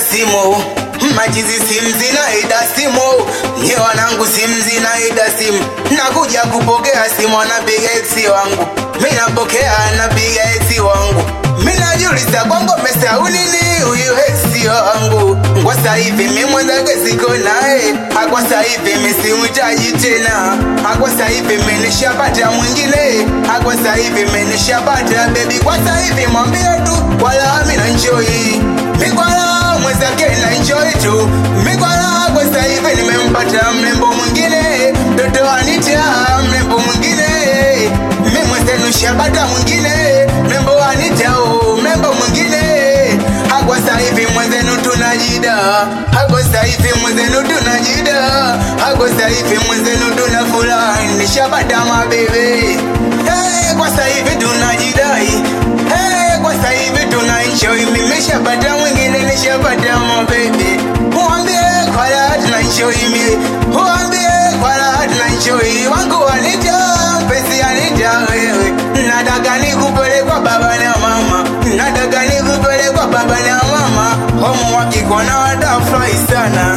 simu, machizi simzi naida simu, nye wanangu simzi naida simu, nakuja kupokea simu anapiga ex wangu, mina pokea anapiga ex wangu, mina julisa kwangu mesau nini huyu ex wangu, kwa sasa hivi mimi mwenzake siko naye, kwa sasa hivi mimi simhitaji tena, kwa sasa hivi mimi nishapata mwingine, kwa sasa hivi mimi nishapata baby, kwa sasa hivi mwambie tu wala mimi na enjoy, mimi wala mwenzake na enjoy tu, mimi wala kwa sasa hivi nimempata mrembo mwingine, mtoto Anita mrembo mwingine, mimi mwenzenu nishapata mwingine, mrembo Anita mrembo mwingine, kwa sasa hivi mwenzenu tunajida, kwa sasa hivi mwenzenu tunajida, kwa sasa hivi mwenzenu tunafurahi, nishapata mabebe, kwa sasa hivi tunajidai, kwa sasa hivi tunaenjoy, mimi nishapata mwingine, nishapata mabebe, mwambie kwa raha tunaenjoy, mwambie kwa raha tunaenjoy, wangu Anita, mpenzi Anita wewe, nataka nikupeleke kwa baba na mama, nataka nikupeleke kwa baba na mama, homo wakikuona watafurahi sana.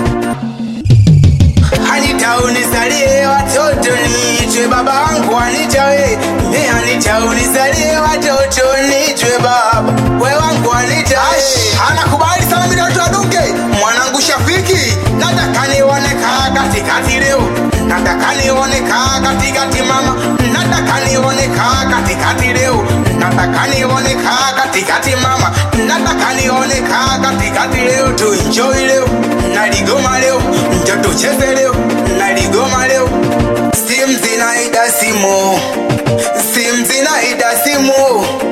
Anita unisalie watoto niitwe baba wangu Anita we, Anita unisalie watoto niitwe baba we wangu Anita. Anakubali sana mitoto adunge mwanangu Shafiki, nataka nione kaa katikati leo, nataka nione kaa katikati mama, nataka nione kaa katikati leo, nataka nione kaa katikati mama, nataka nione kaa katikati leo, tu enjoy leo, naligoma leo, mtoto cheze leo, naligoma leo, simu zinaida simu, simu zinaida simu,